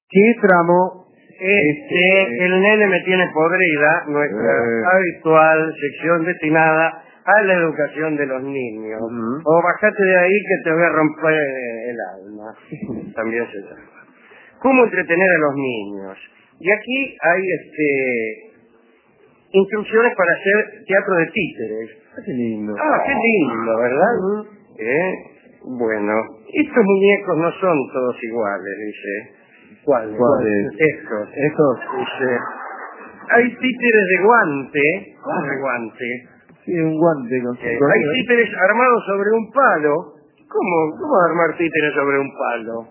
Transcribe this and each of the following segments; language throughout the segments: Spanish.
¿Qué tramo? El nene me tiene podrida, nuestra habitual sección destinada a la educación de los niños. O bajate de ahí que te voy a romper el alma. También se llama. ¿Cómo entretener a los niños? Y aquí hay instrucciones para hacer teatro de títeres. Qué lindo. Qué lindo, ¿verdad? Bueno, estos muñecos no son todos iguales, dice. ¿Cuál? Estos. Dice, hay títeres de guante. ¿Cómo de guante? Sí, un guante con hay títeres armados sobre un palo. ¿Cómo armar títeres sobre un palo?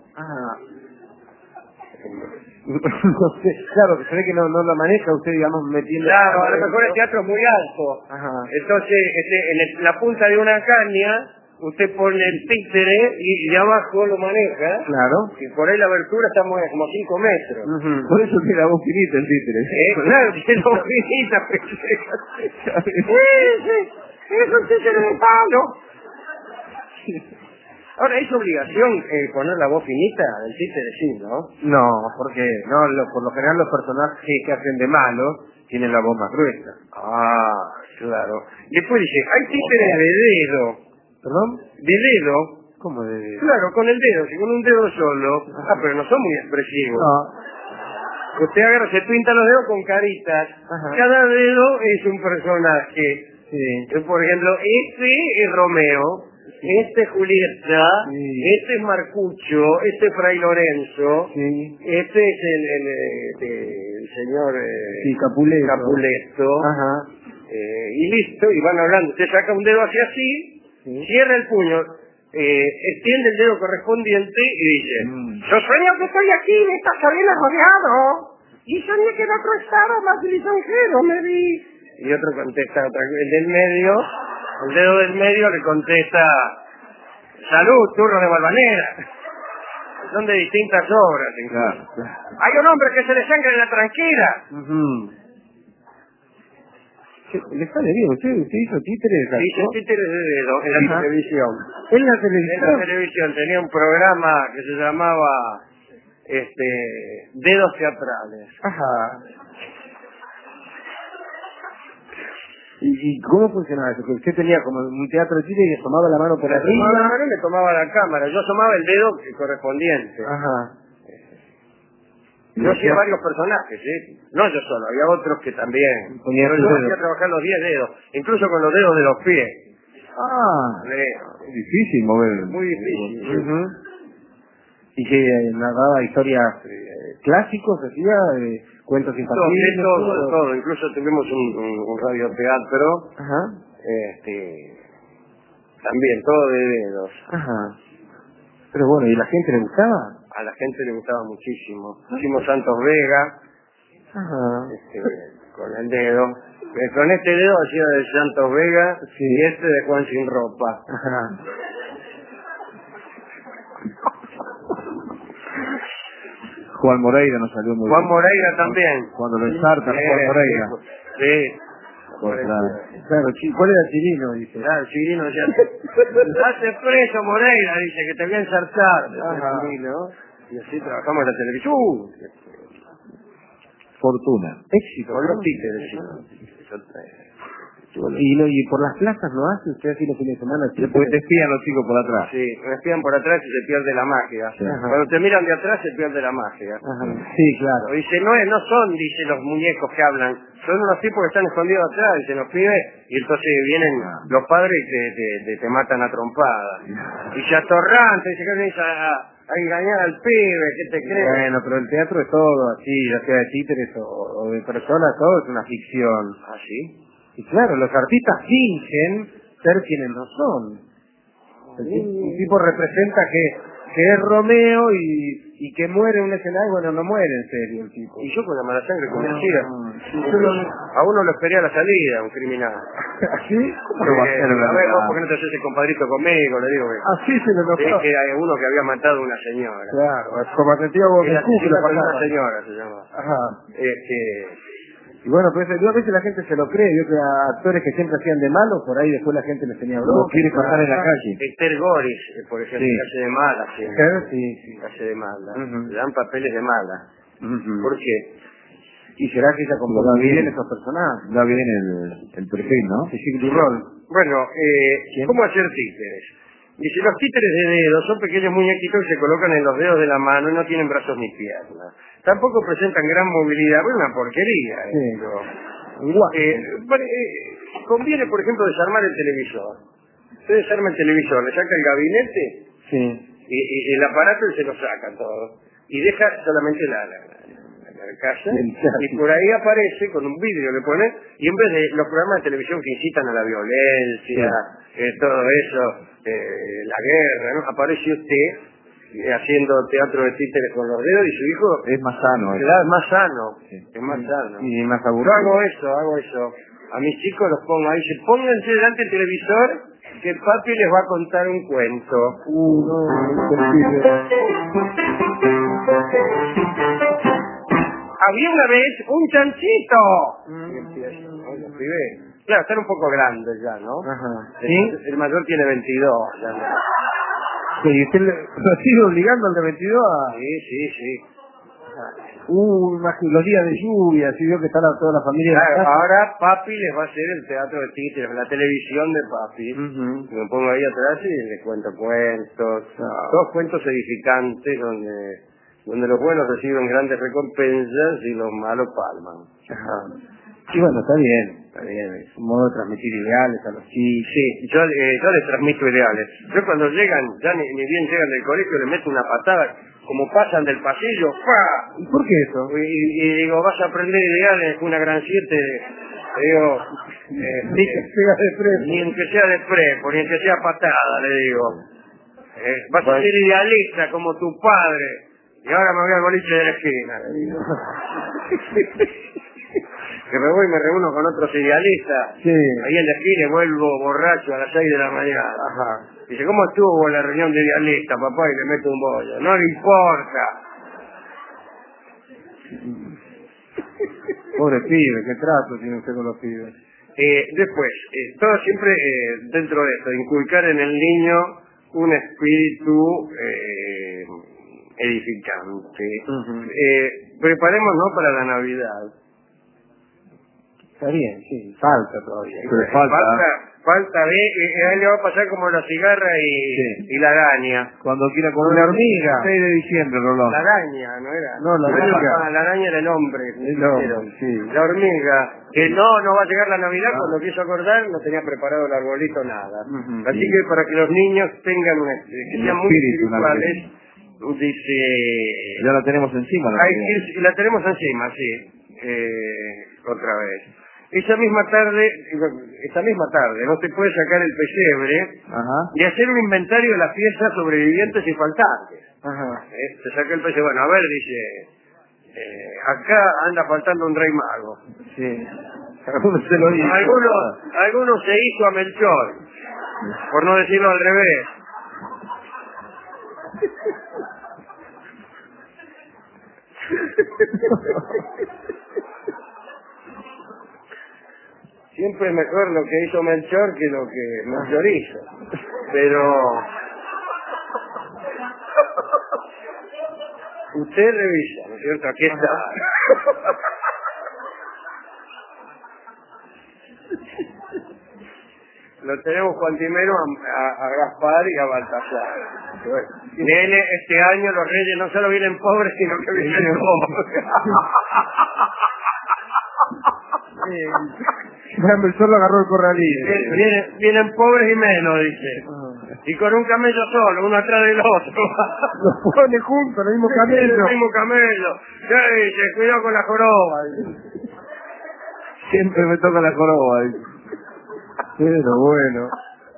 No sé, claro, se ve que no la maneja usted, digamos, metiendo... Claro, a lo mejor el teatro es muy alto. Entonces, en la punta de una caña, usted pone el títere y de abajo lo maneja. Claro. Y por ahí la abertura está como 5 metros. Por eso tiene la voz finita el títere. Claro, tiene la voz finita. Es un títere de palo. Ahora, ¿es obligación poner la voz finita del títere? Sí, ¿no? No, porque por lo general los personajes que hacen de malos tienen la voz más gruesa. Claro. Después dice, hay títeres de dedo. ¿Perdón? ¿De dedo? ¿Cómo de dedo? Claro, con el dedo, si con un dedo solo. Pero no son muy expresivos. No. Usted agarra, se pinta los dedos con caritas. Cada dedo es un personaje. Sí. Por ejemplo, este es Romeo, este es Julieta, este es Marcucho, este es Fray Lorenzo, este es el señor Capuleto. Y listo, y van hablando. Usted saca un dedo hacia así, cierra el puño, extiende el dedo correspondiente y dice, yo sueño que estoy aquí en esta cabina rodeado, y soñé que en otro estado más lisonjero me vi. Y otro contesta, el dedo del medio le contesta, salud, turno de Valvanera. Son de distintas obras. Claro. Hay un hombre que se le sangra en la tranquera. ¿Le sale bien? ¿Usted hizo títeres? Hizo títeres de dedo en la televisión. ¿En la televisión? En la televisión tenía un programa que se llamaba Dedos Teatrales. ¿Y cómo funcionaba eso? Que usted tenía como un teatro de títeres y le tomaba la mano por arriba. Tomaba la mano y le tomaba la cámara. Yo tomaba el dedo correspondiente. Yo hacía varios personajes, no yo solo, había otros que también. Pero yo hacía trabajar los 10 dedos, incluso con los dedos de los pies. Es difícil mover. Muy difícil. ¿Y que narraba historias clásicos, hacía cuentos infantiles? Todo. Incluso tuvimos un radioteatro. También, todo de dedos. Pero bueno, ¿y la gente le gustaba? A la gente le gustaba muchísimo. Hicimos Santos Vega, con el dedo. Con este dedo hacía de Santos Vega y este de Juan Sin Ropa. Juan Moreira nos salió muy bien. Juan Moreira también. Cuando lo ensartan, Juan Moreira. Claro, ¿cuál era el Chirino? Dice. El Chirino decía, hace preso Moreira, dice, que te voy a ensartar. Y así trabajamos en la televisión. Fortuna. Éxito. Con los títeres, ¿Y por las plazas lo hace usted así los fines de semana? Después te espían los chicos por atrás. Sí, me espían por atrás y se pierde la magia. Cuando te miran de atrás se pierde la magia. Sí, claro. Dice, no son, dice, los muñecos que hablan, son unos tipos que están escondidos atrás, dice, los pibes, y entonces vienen los padres y te matan a trompadas. Y se atorrantan, dice, que venís a engañar al pibe, ¿qué te crees? Bueno, pero el teatro es todo así, ya sea de títeres o de personas, todo es una ficción. ¿Ah, sí? Y claro, los artistas fingen ser quienes no son. Un tipo representa que es Romeo y que muere en un escenario, bueno, no muere en serio el tipo. Y yo con la mala sangre que me hacía, a uno lo esperé a la salida, un criminal. ¿Así? ¿Cómo va a ser? A ver, ¿por qué no te haces el compadrito conmigo? Le digo que... Así se lo notó. Que hay uno que había matado a una señora. Claro, como Santiago Era una señora, se llama. Y bueno, pues a veces la gente se lo cree, yo que a actores que siempre hacían de malos, por ahí después la gente les tenía broma. No quiere pasar en la calle. Esther Goris, por ejemplo, Sí. que hace de mala, Sí. hace de mala. Ujú. Le dan papeles de mala. ¿Por qué? Y será que ella como Va bien bien. esos personajes. Da bien el perfil, ¿no? Sí, sí, rol. Bueno, ¿cómo hacer títeres? Dice, los títeres de dedos son pequeños muñequitos que se colocan en los dedos de la mano y no tienen brazos ni piernas. Tampoco presentan gran movilidad, es una porquería. Conviene, por ejemplo, desarmar el televisor. Usted desarma el televisor, le saca el gabinete y el aparato y se lo saca todo. Y deja solamente la carcasa y por ahí aparece con un vidrio le pone y en vez de los programas de televisión que incitan a la violencia, todo eso, la guerra, ¿no? Aparece usted haciendo teatro de títeres con los dedos y su hijo Es más sano. claro, es más sano, Sí. es más sano. Y más Yo aburrido. hago eso. A mis chicos los pongo ahí, se pónganse delante del televisor que papi les va a contar un cuento. Había una vez un chanchito. Y empieza, ¿no? Los pibes, claro, están un poco grandes ya, ¿no? Ajá. El mayor tiene 22. Ya, ¿no? Sí, y usted lo sigue obligando al de 22 a... Sí. Imagínate, los días de lluvia, si vio que está toda la familia... en la Claro, casa. ahora papi les va a hacer el teatro de títeres, la televisión de papi. Me pongo ahí atrás y les cuento cuentos, todos cuentos edificantes donde los buenos reciben grandes recompensas y los malos palman. Ajá. Y bueno, está bien, es un modo de transmitir ideales a los chicos. Sí, yo les transmito ideales. Yo cuando llegan, ya ni bien llegan del colegio, les meto una patada, como pasan del pasillo, ¡pah! ¿Y por qué eso? Y digo, vas a aprender ideales, una gran 7, digo, Pega de preso. ni aunque sea de prepo, ni aunque sea patada, le digo. Vas a ser idealista como tu padre. Y ahora me voy al boliche de la esquina, le digo. Que me voy y me reúno con otros idealistas. Sí. Ahí en la esquina y vuelvo borracho a las 6 de la mañana. Ajá. Dice, ¿cómo estuvo la reunión de idealistas, papá? Y le meto un bollo. No le importa. Pobre pibe, qué trato tiene usted con los pibes. Después, todo siempre dentro de esto, inculcar en el niño un espíritu edificante. Preparémonos para la Navidad. Está bien, sí, falta todavía. Pero Falta de, ahí le va a pasar como la cigarra y la araña. Cuando quiera comer La hormiga. 6 de diciembre, Rolón. La araña, ¿no era? No, la hormiga. La araña era el hombre. Sí. La hormiga, que no va a llegar la Navidad, cuando quiso acordar no tenía preparado el arbolito, nada. Así que para que los niños tengan que sean muy espirituales, dice... Ya la tenemos encima. La tenemos encima, sí. Otra vez. Esa misma tarde, no se puede sacar el pesebre y hacer un inventario de las piezas sobrevivientes y faltantes. Se saca el pesebre, bueno, a ver, dice, acá anda faltando un rey mago. Sí. Algunos se lo dicen. Algunos se hizo a Melchor, por no decirlo al revés. Siempre es mejor lo que hizo Melchor que lo que Melchor hizo. Pero usted revisa, ¿no es cierto? Aquí está. Lo tenemos cuantimero a Gaspar y a Baltasar. Nene, este año los reyes no solo vienen pobres, sino que vienen pobres. Solo agarró el corralito. Vienen pobres y menos, dice. Y con un camello solo, uno atrás del otro. Los pone juntos, el mismo camello. El mismo camello. Ya dice, cuidado con la joroba. Siempre me toca la joroba. Pero bueno.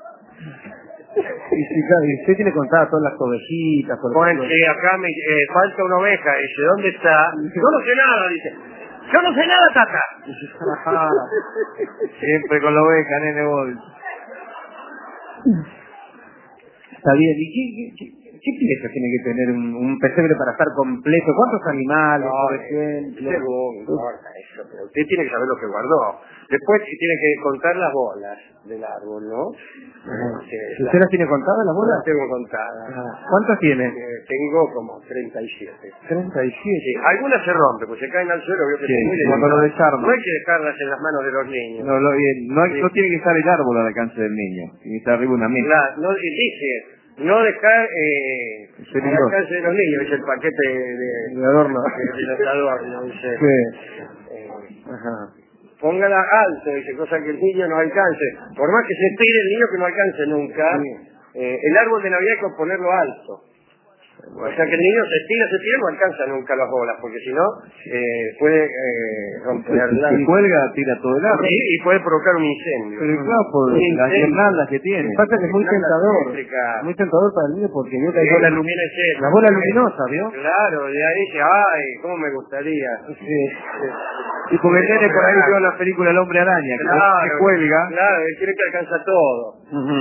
Y usted tiene contadas todas las ovejitas. Bueno, acá me falta una oveja. Dice, ¿dónde está? Yo no sé nada, dice. Yo no sé nada, tata. Siempre con la oveja, nene, vos. Está bien. ¿Y ¿Qué pieza tiene que tener un pesebre para estar completo? ¿Cuántos animales, por ejemplo? No importa eso, pero usted tiene que saber lo que guardó. Después tiene que contar las bolas del árbol, ¿no? ¿Usted las tiene contadas, las bolas? Las tengo contadas. ¿Cuántas tiene? Tengo como 37. 37. Sí, algunas se rompen, pues se caen al suelo, veo que Sí, son muy cuando lo delicadas. desarma. No hay que dejarlas en las manos de los niños. No tiene que estar el árbol al alcance del niño. Tiene que estar arriba una mesa. Claro, no, y dice, no dejar al alcance de los niños, es el paquete de adorno. de los adornos, dice. Sí. Ajá. Póngala alto, dice, cosa que el niño no alcance. Por más que se tire el niño que no alcance nunca, el árbol de Navidad hay que ponerlo alto. O sea que el niño se tira, no alcanza nunca las bolas, porque si no, puede romperla. Si cuelga, tira todo el árbol. Sí, y puede provocar un incendio. Pero claro, por las guirnaldas que tiene. Lo que pasa es que es muy tentador. Muy tentador para el niño porque vio que hay bolas luminosas. Las bolas luminosas, ¿vio? Claro, de ahí dice, ay, cómo me gustaría. Sí. Y porque el nene por ahí vio la película El Hombre Araña, que cuelga. Claro, él quiere que alcanza todo.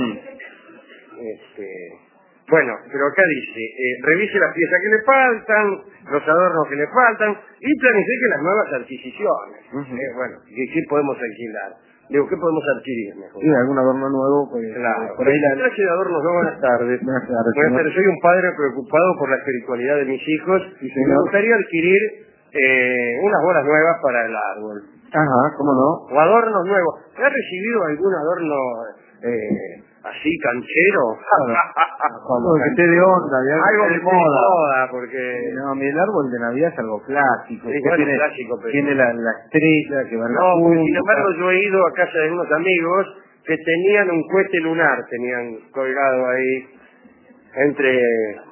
Bueno, pero acá dice, revise las piezas que le faltan, los adornos que le faltan, y planifique las nuevas adquisiciones. Bueno, ¿qué podemos alquilar? Digo, ¿qué podemos adquirir mejor? Sí, algún adorno nuevo, pues. Claro. Por ahí la... Clase de adornos, no, buenas tardes. Buenas tardes. Buenas tardes, soy un padre preocupado por la espiritualidad de mis hijos y me gustaría adquirir unas bolas nuevas para el árbol. Ajá, ¿cómo no? O adornos nuevos. ¿Ha recibido algún adorno así canchero? Como que esté de onda, de algo de de moda. porque... No, el árbol de Navidad es algo clásico. Sí, bueno, clásico, pero... Tiene la estrella que va en la No, punta. sin embargo yo he ido a casa de unos amigos que tenían un cohete lunar, tenían colgado ahí entre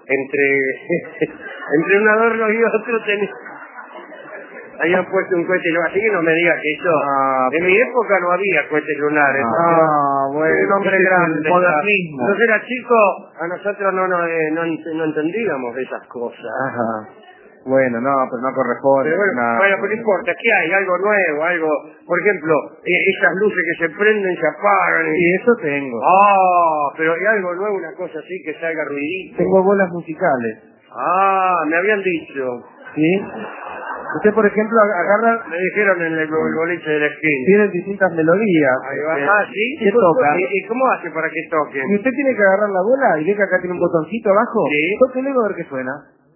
un adorno y otro habían puesto un cohete lunar, así que no me diga que eso... en mi época no había cohetes lunares. Bueno, un hombre grande. Modernismo. Entonces era chico, a nosotros no entendíamos esas cosas. Ajá. Bueno, no, pero no corresponde. Pero bueno, pero no importa, ¿qué hay? Algo nuevo, algo... Por ejemplo, esas luces que se prenden, se apagan. Sí, eso tengo. Pero hay algo nuevo, una cosa así que salga ruidito. Tengo bolas musicales. Me habían dicho. ¿Sí? Usted, por ejemplo, agarra... Me dijeron en el boliche de la esquina. Tienen distintas melodías. Ahí va. ¿Sí? ¿Qué toca? ¿Y cómo hace para que toquen? Y usted tiene que agarrar la bola y ve que acá tiene un botoncito abajo. Sí. Tóquele a ver qué suena.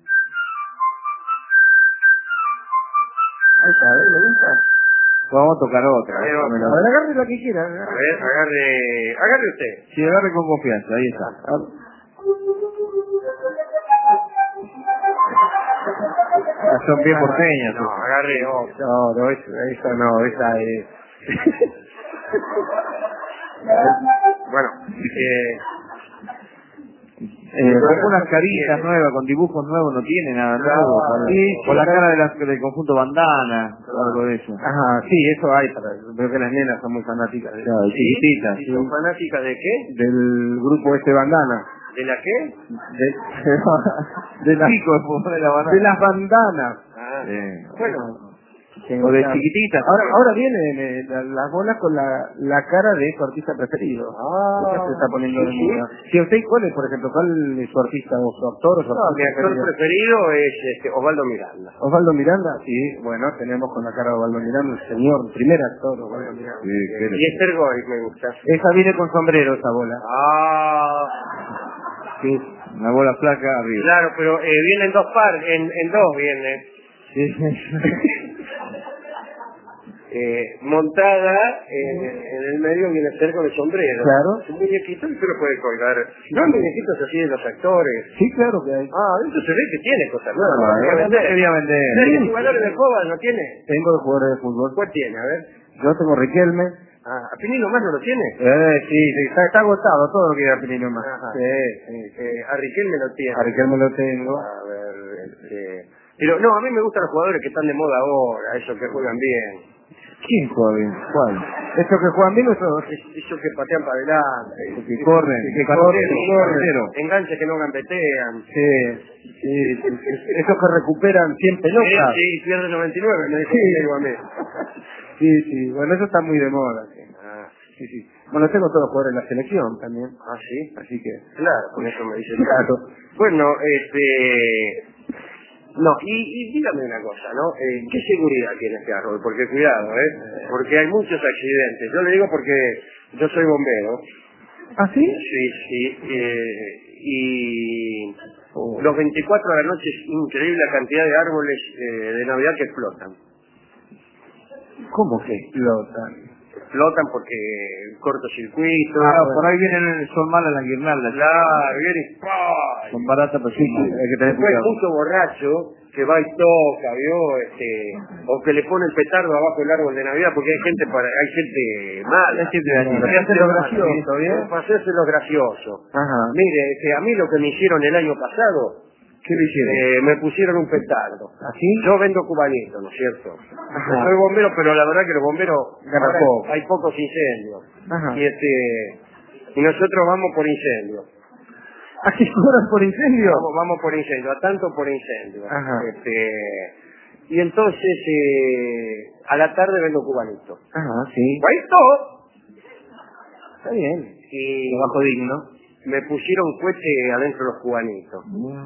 Ahí está, ¿le gusta? Vamos a tocar otra. A ver, A ver, agarre la que quiera. A ver, agarre usted. Si agarre con confianza, ahí está. Son bien porteñas. No, agarre otra. No, esa no, esa es... Bueno, algunas caritas nuevas, con dibujos nuevos, no tiene nada nuevo. O la cara del conjunto bandana, o algo de eso. Ajá, sí, eso hay. Veo que las nenas son muy fanáticas de eso. Claro, chiquititas. ¿Y son fanáticas de qué? Del grupo este bandana. ¿De la qué? De las Pico de la banana. de las bandanas. Bueno, O de chiquititas. Ahora vienen las bolas con la cara de su artista preferido. Esa se está poniendo de moda. Si usted, ¿cuál es, por ejemplo, cuál es su artista o su actor o su mi artista actor preferido es Osvaldo Miranda. Osvaldo Miranda, sí, bueno, tenemos con la cara de Osvaldo Miranda, el señor, el primer actor, Osvaldo Miranda. Y Esther Goy me gusta. Esa viene con sombrero, esa bola. Sí, una bola flaca arriba. Claro, pero viene en dos partes, en dos viene. Montada en el medio viene a ser con el sombrero. Claro. Es un muñequito y se lo puede colgar. No muñequitos así de los actores. Sí, claro que hay. Eso se ve que tiene cosas nuevas. Quería vender. ¿Tiene jugadores de fútbol? ¿No tiene? Tengo de jugadores de fútbol. ¿Cuál tiene? A ver. Yo tengo Riquelme. ¿A Pinino más no lo tiene? Sí, está agotado todo lo que era Pinino más. Ajá. Sí. A Riquelme lo tiene. A Riquelme lo tengo. A ver, Pero no, a mí me gustan los jugadores que están de moda ahora, esos que juegan bien. ¿Quién juega bien? ¿Cuál? ¿Estos que juegan bien o esos? Esos que patean para adelante. Que corren, que corren. Enganches que no gambetean. Sí. Esos que recuperan 100 pelotas. Sí, pierden 99, me dijo a mí. Sí, bueno, eso está muy de moda. Sí. Bueno, tengo todos los jugadores de la selección también. Ah, sí. Así que... Claro, con eso me dice. Claro. Bueno, no, y dígame una cosa, ¿no? ¿Qué seguridad tiene este árbol? Porque cuidado, porque hay muchos accidentes. Yo le digo porque yo soy bombero. ¿Ah, sí? Sí, y los 24 de la noche es increíble la cantidad de árboles de Navidad que explotan. ¿Cómo que explotan? Explotan porque cortocircuito. Por ahí vienen, son malas las guirnaldas. Claro, viene y ¡pah! Son baratas, pero sí, hay que tener Después cuidado. mucho borracho que va y toca, ¿vio? O que le pone el petardo abajo del árbol de Navidad, porque hay gente mala. Hay gente dañina. Para hacerse lo gracioso, ¿bien? Para hacerse lo gracioso. Ajá. Mire, a mí lo que me hicieron el año pasado, ¿Qué le hicieron? me pusieron un petardo. ¿Así? Yo vendo cubanitos, ¿no es cierto? Ajá. Soy bombero, pero la verdad que los bomberos Ganan ahora poco. hay pocos incendios. Ajá. Y nosotros vamos por incendio. ¿Aquí cobran por incendio? Vamos por incendio, a tanto por incendio. Ajá. Y entonces, a la tarde vendo cubanitos. Ajá, sí. ¡Cubanito! Está bien. Y Trabajo digno. me pusieron cohete adentro de los cubanitos.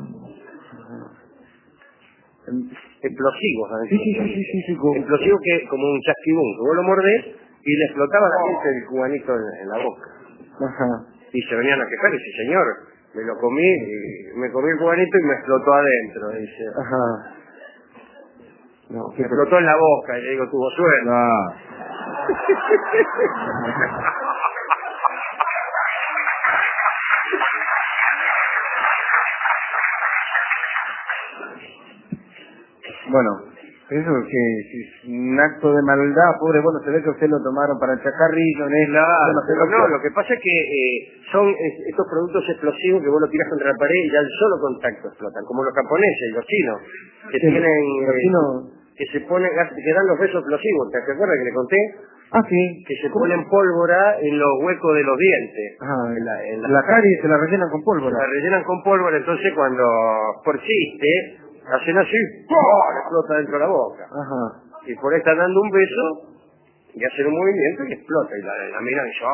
Explosivos adentro. Sí. Explosivos que como un chasquibún, que vos lo mordés y le explotaba la gente del cubanito en la boca. Ajá. Y se venían a quejar y dice, señor, me lo comí, y me comí el cubanito y me explotó adentro, dice. Ajá. No, Me explotó en la boca y le digo, tuvo suerte. Bueno, eso que es un acto de maldad, pobre, bueno, se ve que usted lo tomaron para el chacarrillo, ¿no? No, lo que pasa es que son estos productos explosivos que vos lo tirás contra la pared y ya al solo contacto explotan, como los japoneses, los chinos, que Sí, tienen, los chinos... que se ponen, que dan los besos explosivos, ¿te acuerdas que le conté? Ah, sí. Que se ponen pólvora en los huecos de los dientes. Ajá, En la carie se la rellenan con pólvora. La rellenan con pólvora, entonces cuando por chiste hacen así, ¡pum! Le explota dentro de la boca. Ajá. Y por ahí están dando un beso y hacen un movimiento y explota. Y la miran y dicen,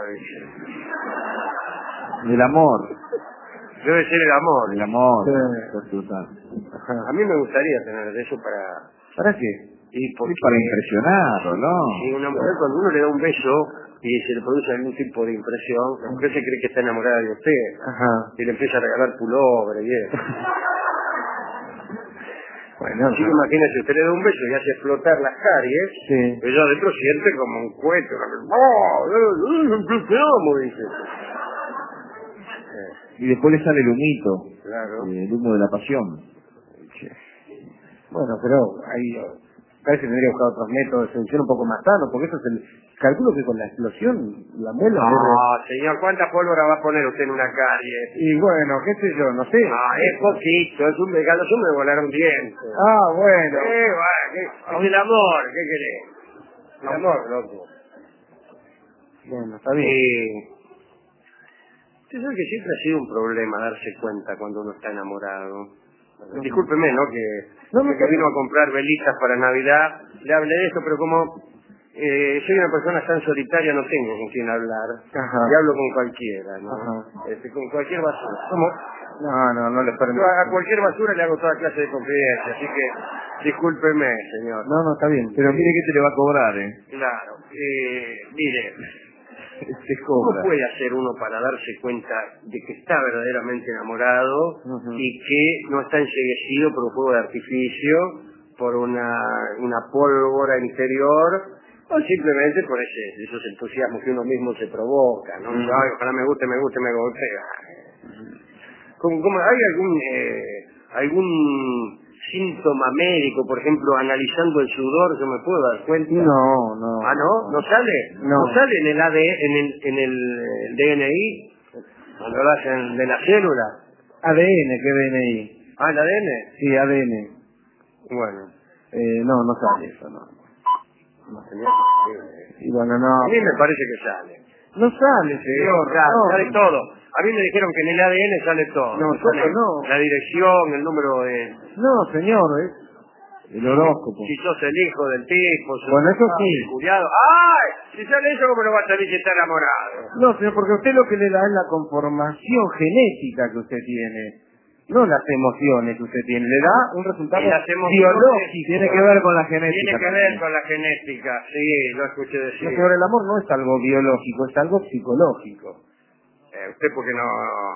¡ay! El amor. Debe ser el amor. El amor. Sí. Total. Ajá. A mí me gustaría tener eso para... ¿Para qué? Y porque Para impresionarlo, ¿no? si una mujer cuando uno le da un beso y se le produce algún tipo de impresión, la mujer se cree que está enamorada de usted. Ajá. Y le empieza a regalar pullover y eso. Bueno, Así que imagínese, usted le da un beso y hace explotar las caries, sí. ella adentro siente como un cohete. ¡Oh! Dice. Y después le sale el humito. Claro. El humo de la pasión. Bueno, pero ahí parece que tendría que buscar otros métodos de solución un poco más sanos, porque eso es el... Calculo que con la explosión, la muela... Señor, ¿cuánta pólvora va a poner usted en una carie? Y bueno, qué sé yo, no sé. Es poquito, es un regalo, yo me volaron dientes. Bueno. Es el amor, ¿qué querés? El amor, loco. Bueno, está bien. Usted sabe que siempre ha sido un problema darse cuenta cuando uno está enamorado. Discúlpeme, ¿no? Que vino a comprar velitas para Navidad, le hablé de esto, pero como soy una persona tan solitaria, no tengo con quién hablar. Ajá. Y hablo con cualquiera, ¿no? Ajá. Con cualquier basura. ¿Cómo? No le permito. Yo a cualquier basura le hago toda clase de confidencia, así que discúlpeme, señor. No, está bien. Pero mire que te le va a cobrar, Claro. Mire, Se ¿cómo cobra. puede hacer uno para darse cuenta de que está verdaderamente enamorado y que no está enseguecido por un fuego de artificio, por una pólvora interior, o simplemente por esos entusiasmos que uno mismo se provoca, ¿no? Ay, ojalá me guste, me golpea. ¿Cómo hay algún síntoma médico, por ejemplo, analizando el sudor, yo me puedo dar cuenta? No. ¿Ah, no? ¿No sale? No. Sale en el en el DNI? Cuando lo hacen de la célula. ADN, ¿qué DNI? ¿Ah, el ADN? Sí, ADN. Bueno. No sale eso, no. Señor, Y bueno, no. a mí me parece que sale. No sale, señor. Sale todo. A mí me dijeron que en el ADN sale todo. No, Sale no. la dirección, el número de... No, señor, El horóscopo. Si sos el hijo del tipo, sos Bueno, eso sí. el culiado. ¡Ay! Si sale eso, ¿cómo no va a salir si está enamorado? No, señor, porque usted lo que le da es la conformación genética que usted tiene, no las emociones que usted tiene. Le da un resultado Y las emociones biológico. Tiene que ver con la genética. Tiene que ver con la genética, sí, lo escuché No, decir. señor, el amor no es algo biológico, es algo psicológico. Usted porque no...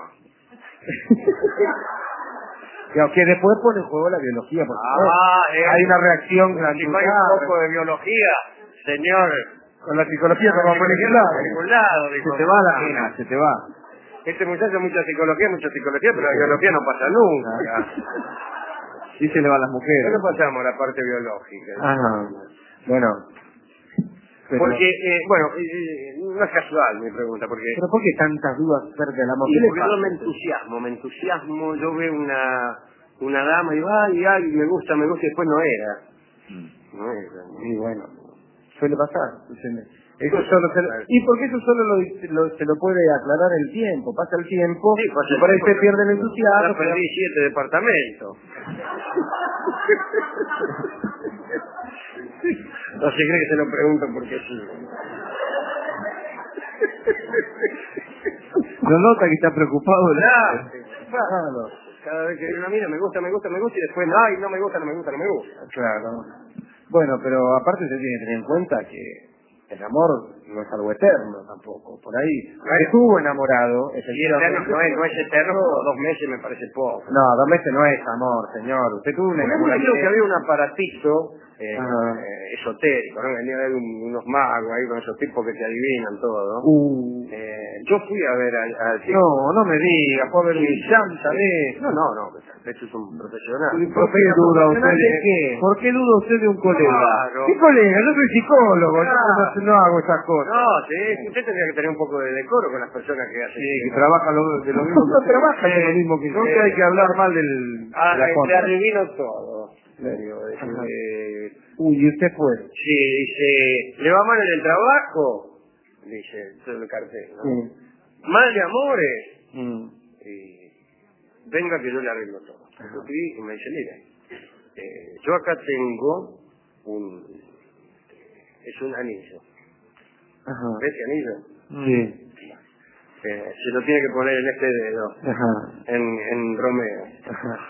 Que después pone en juego la biología, porque hay una reacción si glandular. hay un poco de biología, señor... Con la psicología no va por ningún lado. dijo. Se te va la pena, se te va. Este muchacho mucha psicología, pero la biología no pasa nunca. Sí se le van las No mujeres. le pasamos la parte biológica. Ajá. Bueno. Pero, Porque, no es casual mi pregunta, porque... ¿Pero por qué tantas dudas acerca del amor? Y ¿Qué le porque yo pasa? me entusiasmo, yo veo una dama y digo, ay, me gusta, y después no era. No era. Y bueno, suele pasar. Eso solo y porque eso solo se lo puede aclarar el tiempo. Pasa el tiempo, Sí, pasa el y por ahí tiempo, se pierde el entusiasmo. Ya perdí 7 departamentos. No se cree que se lo pregunto porque sí. No nota que está preocupado. Claro. Cada vez que viene una mina me gusta, y después no me gusta. Claro. Bueno, pero aparte se tiene que tener en cuenta que el amor no es algo eterno tampoco. Por ahí, estuvo enamorado. Y eterno no es eterno, pero 2 meses me parece poco. No, 2 meses no es amor, señor. Usted tuvo una Creo que había un aparatito Ajá. esotérico, ¿no? Venía a ver unos magos ahí con esos tipos que te adivinan todo. Yo fui a ver al tipo. No me diga, fue a ver un chanta de... No, esto es un profesional. ¿Por qué duda usted ¿De qué? ¿Por qué duda usted de un colega? Claro. ¿Qué colega? Yo soy psicólogo, Claro. no hago esas cosas. No, sí, usted tendría que tener un poco de decoro con las personas que hacen. Sí, que trabaja de lo mismo. No trabaja de lo mismo que yo. Nunca hay que hablar mal de la Le contra. adivino todo. Uy, ¿y usted fue? Sí, dice, ¿le va mal en el trabajo? Dice todo el cartel, ¿no? Sí. Mal de amores. Mm. Y venga que yo le arreglo todo. Yo fui y me dice, mire, yo acá tengo es un anillo. Ajá. ¿Ves ese anillo? Sí. Se lo tiene que poner en este dedo, Ajá. en Romeo. Ajá.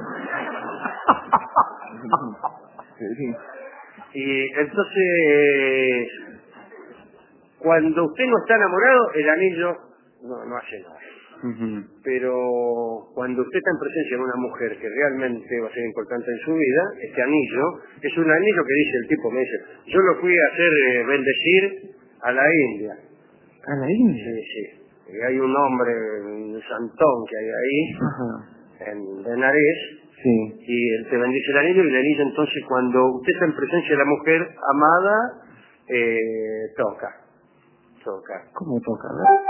Sí. Y entonces, cuando usted no está enamorado, el anillo no hace nada. Ujú. Pero cuando usted está en presencia de una mujer que realmente va a ser importante en su vida, este anillo es un anillo que dice el tipo, me dice, yo lo fui a hacer bendecir a la India. ¿A la India? Sí. Y hay un hombre, un santón que hay ahí, Ajá. en Benares, Sí. y él te bendice el anillo, y el anillo entonces cuando usted está en presencia de la mujer amada, toca. ¿Cómo toca?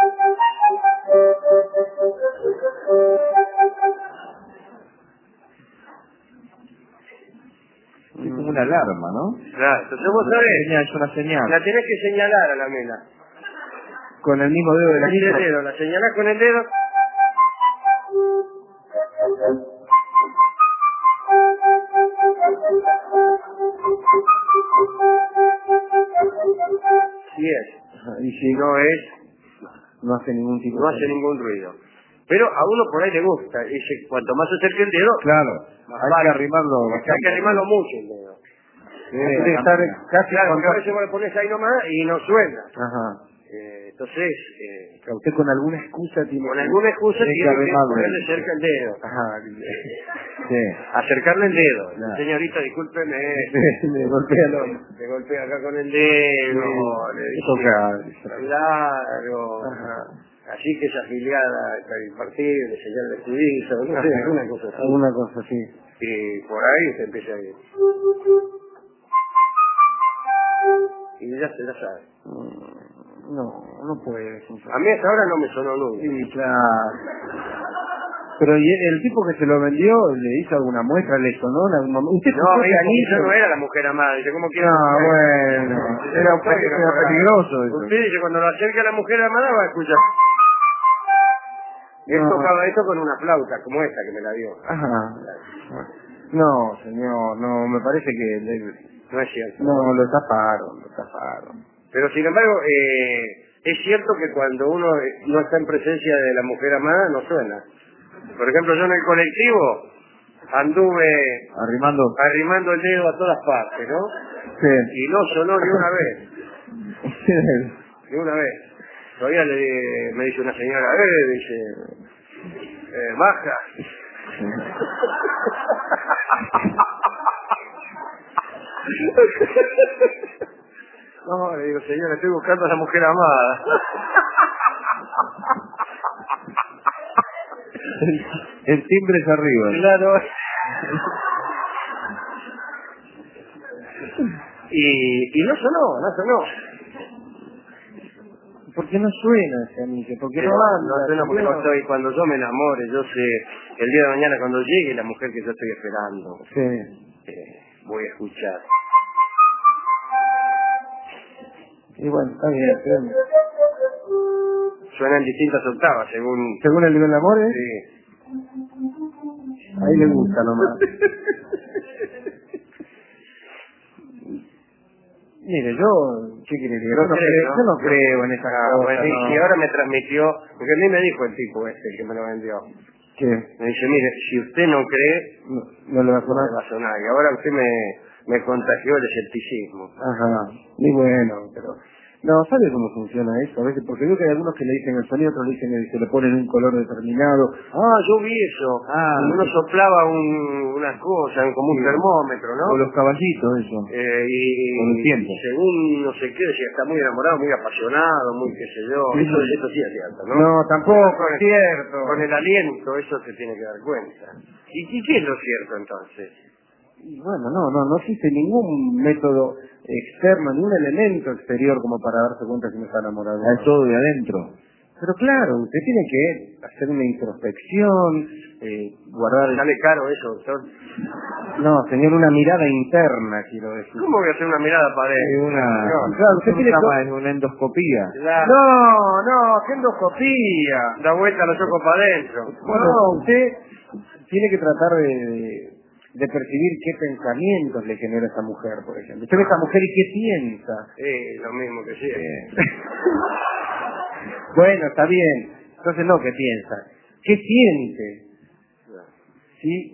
Es como una alarma, ¿no? Claro, entonces vos sabés, Es una señal. la tenés que señalar a la mina. Con el mismo dedo de la Con el niña. dedo, la señalás con el dedo. Si es. Y si No es, no hace ningún tipo no de... hace ningún ruido. Pero a uno por ahí le gusta. Dice, cuanto más se acerque el dedo, Claro. más Hay vale. que arrimarlo Hay que bastante. arrimarlo mucho el dedo. Hay que estar casi Claro, porque a con... veces vos lo pones ahí nomás y no suena. Ajá. Entonces, Que usted con alguna excusa tiene... con alguna excusa Hay que tiene que arrimarlo. ponerle cerca el dedo. Ajá. Sí. Acercarle el dedo. Claro. Señorita, discúlpeme. Me golpea el hombro. Le golpea acá con el dedo. Sí. Le dice, Toca. claro. Ajá. Así que es afiliada al partido, le señala de Suiza, no sé, alguna cosa así. Alguna cosa así. Y por ahí se empieza a ir. Y ya se la sabe. No puede. A mí hasta ahora no me sonó nunca. Sí, claro. Pero ¿y el tipo que se lo vendió le hizo alguna muestra, le sonó en algún momento? ¿Usted No, el ella no era la mujer amada, dice, ¿cómo quiere? No, bueno, era peligroso eso. Usted dice, cuando lo acerca a la mujer amada va a escuchar. Él No. tocaba esto con una flauta, como esta que me la dio. Ajá. No, señor, no, me parece que... No es cierto. No, lo taparon. Pero sin embargo, es cierto que cuando uno no está en presencia de la mujer amada, no suena. Por ejemplo, yo en el colectivo anduve arrimando el dedo a todas partes, ¿no? Sí. Y no sonó ni una vez. Ni una vez. Todavía me dice una señora, baja. No, le digo, señora, estoy buscando a la mujer amada. El timbre es arriba. Claro. Y no sonó. ¿Por qué no suena ese anillo? ¿Por qué no anda? No suena porque no estoy, cuando yo me enamore, yo sé, el día de mañana cuando llegue la mujer que yo estoy esperando, voy a escuchar. Y bueno, está bien. Suenan distintas octavas, ¿Según el nivel de amor? Sí. Ahí le gusta nomás. Mire, ¿qué quiere decir? Yo no creo en esa cosa. Y ahora me transmitió, porque a mí me dijo el tipo que me lo vendió. ¿Qué? Me dice, mire, si usted no cree, no le va a sonar. No le va a sonar. Y ahora usted me contagió el escepticismo. Ajá. Y bueno, pero... No, ¿sabe cómo funciona eso? A veces, porque veo que hay algunos que le dicen el sonido, otros le dicen que le ponen un color determinado. Yo vi eso. Uno soplaba una cosa, como un termómetro, ¿no? O los caballitos, eso. Con el tiempo. Según no sé qué, decía, está muy enamorado, muy apasionado, muy qué sé yo. Sí. Eso sí es cierto, ¿no? No, tampoco es cierto. Con el aliento, eso se tiene que dar cuenta. ¿Y qué es lo cierto entonces? Y bueno, no existe ningún método externo, ningún elemento exterior como para darse cuenta que uno está enamorado. Es todo de adentro. Pero claro, usted tiene que hacer una introspección, guardar... ¿Sale caro eso, doctor? No, señor, una mirada interna, quiero decir. ¿Cómo voy a hacer una mirada para él? Claro, usted tiene que... Es una endoscopía. Claro. No, qué endoscopía. Da vuelta los ojos para adentro. No, usted tiene que tratar de percibir qué pensamientos le genera esa mujer, por ejemplo. Usted ve a esa mujer y qué piensa. Lo mismo que sí. Bueno, está bien. Entonces no, ¿qué piensa? ¿Qué siente? ¿Sí?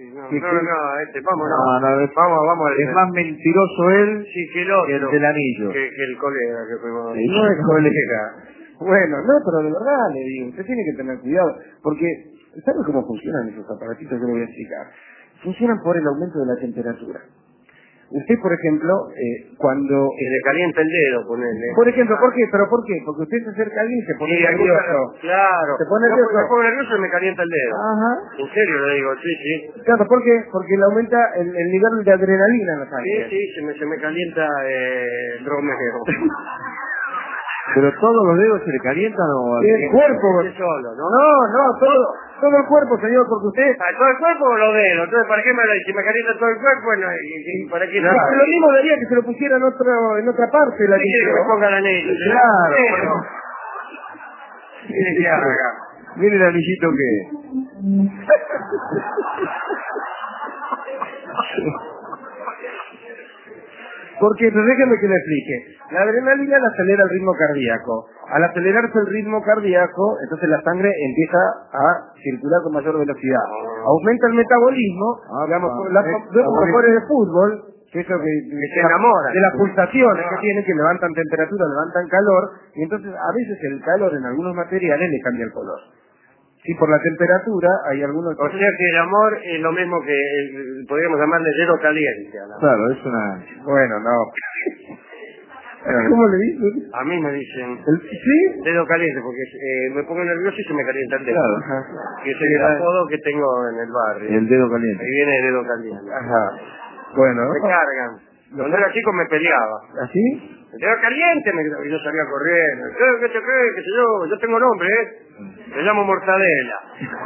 Vamos. Es más mentiroso él que el otro. que el del anillo. Que el colega que fuimos. No es colega. Bueno, no, pero de verdad le digo, usted tiene que tener cuidado, porque ¿sabe cómo funcionan esos aparatitos? Yo lo voy a explicar. Funcionan por el aumento de la temperatura. Usted, por ejemplo, cuando... Se le calienta el dedo, ponele. Por ejemplo, ¿por qué? ¿Pero por qué? Porque usted se acerca a alguien y se pone nervioso. Claro. Se pone nervioso. Me pongo nervioso y me calienta el dedo. Ajá. En serio le digo, sí. Claro, ¿por qué? Porque le aumenta el nivel de adrenalina en la sangre. Sí, se me calienta el romero. Pero todos los dedos se le calientan o... El cuerpo. Solo, ¿no? No, todo el cuerpo, señor, porque usted... ¿Todo el cuerpo o los dedos? Entonces, ¿para qué si me calienta todo el cuerpo? ¿Para qué? Lo mismo daría que se lo pusiera en otra parte. ¿Qué quiere que me ponga el anillo? Claro. Mire que haga. Mire el anillito que... Porque, déjeme que le explique. La adrenalina le acelera el ritmo cardíaco. Al acelerarse el ritmo cardíaco, entonces la sangre empieza a circular con mayor velocidad. Aumenta el metabolismo, digamos, los jugadores de fútbol, que eso que se enamoran de las pulsaciones que tienen, que levantan temperatura, levantan calor, y entonces a veces el calor en algunos materiales le cambia el color. Sí, por la temperatura hay algunos... O sea que el amor es lo mismo que, podríamos llamarle dedo caliente. ¿No? Claro, es una... Bueno, no. ¿Cómo le dicen? A mí me dicen ¿Sí? dedo caliente, porque me pongo nervioso y se me calienta el dedo. Claro. Que es el apodo que tengo en el barrio. El dedo caliente. Ahí viene el dedo caliente. Ajá. Bueno. Me cargan. Cuando era chico me peleaba. ¿Así? El dedo caliente, y yo salía corriendo. ¿Qué te crees? ¿Qué sé yo? Yo tengo nombre, ¿eh? Me llamo Mortadela.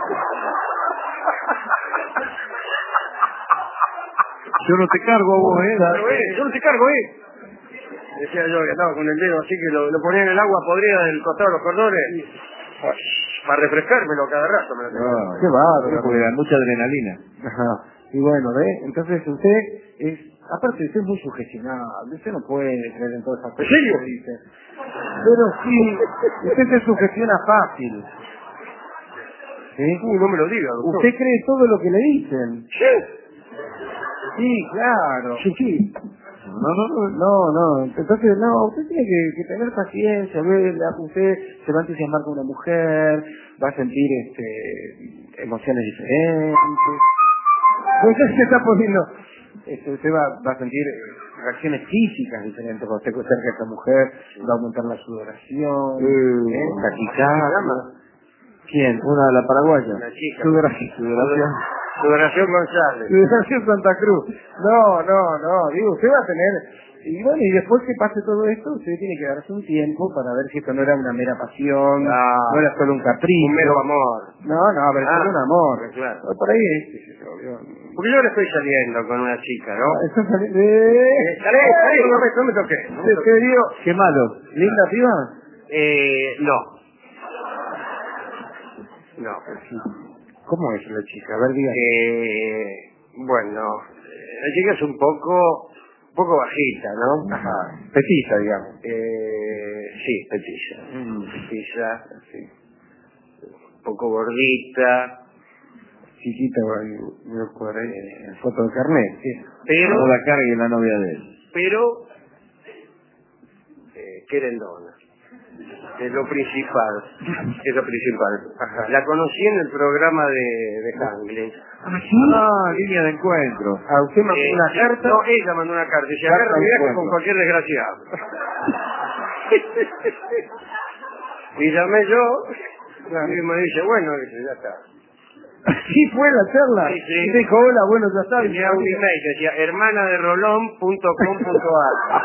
Yo no te cargo a vos, Yo no te cargo, decía yo, que estaba con el dedo así que lo ponía en el agua podrida del costado de los cordones para refrescármelo cada rato. Qué bárbaro. Porque hay mucha adrenalina. Ajá. Y bueno, ¿ve? Entonces usted es, aparte usted es muy sugestionable, usted no puede creer en todas esas cosas. ¿En serio? que dice. Pero sí, usted se sugestiona fácil. ¿Sí? No me lo diga, doctor. Usted cree todo lo que le dicen. Sí. Sí, claro. Sí. No. Entonces, no, usted tiene que tener paciencia, usted se va a entusiasmar con una mujer, va a sentir emociones diferentes. Usted se está poniendo, usted va a sentir reacciones físicas diferentes cuando usted cerca a esa mujer, va a aumentar la sudoración, taquicardia. ¿Quién? Una de la paraguaya. Una chica. Sudoración. Sudoración González. Sudoración Santa Cruz. No, digo, usted va a tener... Y bueno, y después que pase todo esto, usted tiene que darse un tiempo para ver si esto no era una mera pasión, no era solo un capricho. Un mero amor. No, pero es solo un amor. Claro. Por ahí es, Porque yo le estoy saliendo con una chica, ¿no? Eso sale... Salí, no me toqué. ¿Te digo? Qué malo. ¿Linda piba? No. ¿Cómo es la chica? A ver, diga. Bueno, la chica es un poco bajita, ¿no? Ajá. Petiza, digamos. Sí, petiza. Petiza, sí. Un poco gordita. Chiquita, por ahí, foto de carnet, sí. Pero... No la cargue la novia de él. Pero... querendona. Es lo principal. Ajá. La conocí en el programa de Hangley. Línea de encuentro. ¿A usted mandó una carta? No, ella mandó una carta. Y se agarra de viaje encuentro con cualquier desgraciado. Y llamé yo, y me dice, bueno, dice, ya está. Sí, fue la charla. Sí. Y dijo, hola, bueno, ya está. Tenía un email que decía hermanaderolón.com.ar.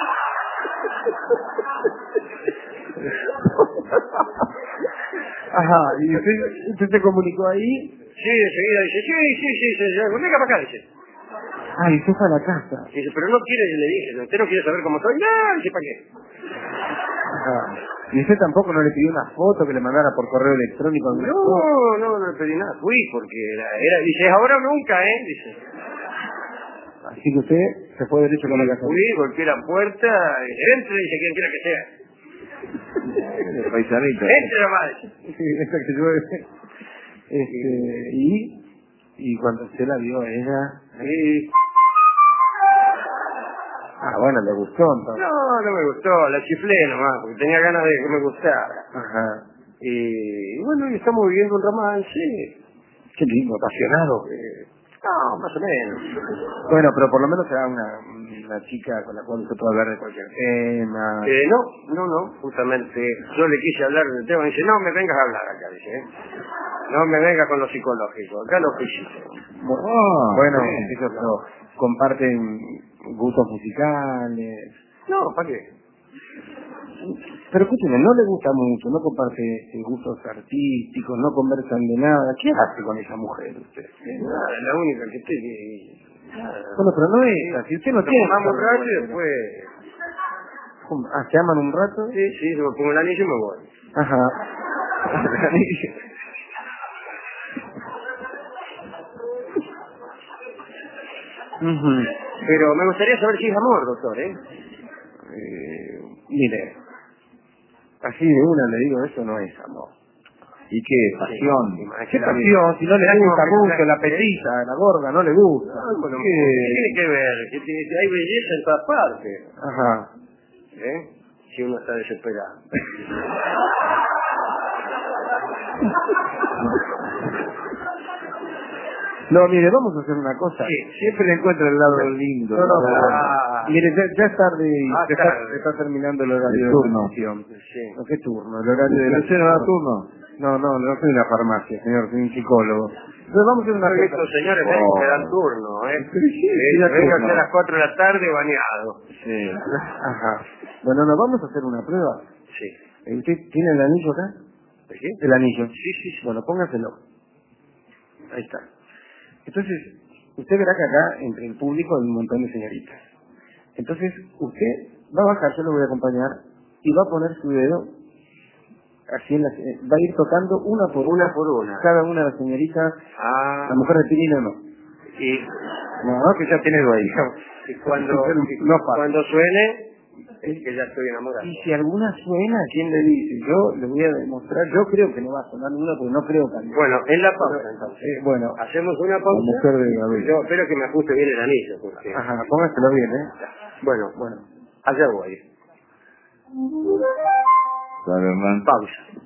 Ajá, y usted se comunicó ahí. Sí, enseguida dice, sí, venga para acá, dice. Y usted fue a la casa. Dice, pero no quiere, le dije, ¿usted no quiere saber cómo soy? No, dice, ¿para qué? Ajá. ¿Y usted tampoco no le pidió una foto que le mandara por correo electrónico? No le pedí nada, fui, porque dice, ahora o nunca, dice. Así que usted se fue derecho con la casa. Fui, golpeé la puerta, dice, entre, dice, quien quiera que sea. El paisanito. Entre nomás. Sí, esa que yo... y cuando usted la vio a ella... Sí. Bueno, le gustó entonces. No me gustó, la chiflé nomás, porque tenía ganas de que me gustara. Ajá. Y bueno, y estamos viviendo un romance. Qué lindo, apasionado. No, más o menos. Bueno, pero por lo menos será una chica con la cual usted puede hablar de cualquier tema. No, justamente yo le quise hablar del tema y dice, no me vengas a hablar acá, dice. No me vengas con lo psicológico, acá lo físico. Bueno, ellos comparten gustos musicales. No, ¿para qué? Pero escúcheme, no le gusta mucho, no comparte gustos artísticos, no conversan de nada. ¿Qué hace con esa mujer usted? Nada, la única que estoy... Bueno, pero no es así, usted no tiene... Tomamos un rato y después... ¿se aman un rato? Sí, yo me pongo el anillo y me voy. Ajá. Pero me gustaría saber si es amor, doctor, Mire, así de una le digo, eso no es amor. ¿Y qué? Pasión. ¿Qué pasión? Si no le gusta mucho la petiza, la gorda, no le gusta. Bueno, ¿qué tiene que ver? Que hay belleza en todas partes. Ajá. Si uno está desesperado. No, mire, vamos a hacer una cosa. Sí. Siempre le encuentro el lado lindo. Mire, ya es tarde y está terminando el horario de turno. Sí. ¿No, qué turno? El horario de la... ¿Usted no da turno? No soy una farmacia, señor, soy un psicólogo. Entonces vamos a hacer una cosa. Estos señores médicos me dan turno, vengo a las 4 de la tarde bañado. Sí. Ajá. Bueno, nos vamos a hacer una prueba. Sí. ¿Usted tiene el anillo acá? ¿De qué? El anillo. Sí. Bueno, póngaselo. Ahí está. Entonces, usted verá que acá, entre el público, hay un montón de señoritas. Entonces, usted va a bajar, yo lo voy a acompañar, y va a poner su dedo, así va a ir tocando una por una, cada una de las señoritas, la mujer de Pirino no. Y No, que ya tiene dueño. y cuando No pasa. cuando suene es que ya estoy enamorado. Y si alguna suena, ¿quién le dice? Yo le voy a demostrar, yo creo que no va a sonar ninguna porque no creo cantar. Bueno, en la pausa entonces. Bueno, Hacemos una la pausa. mujer de Gabriel. Yo espero que me ajuste bien el anillo, porque... Ajá, póngaselo bien, Bueno, allá voy. Claro, hermano. Pausa.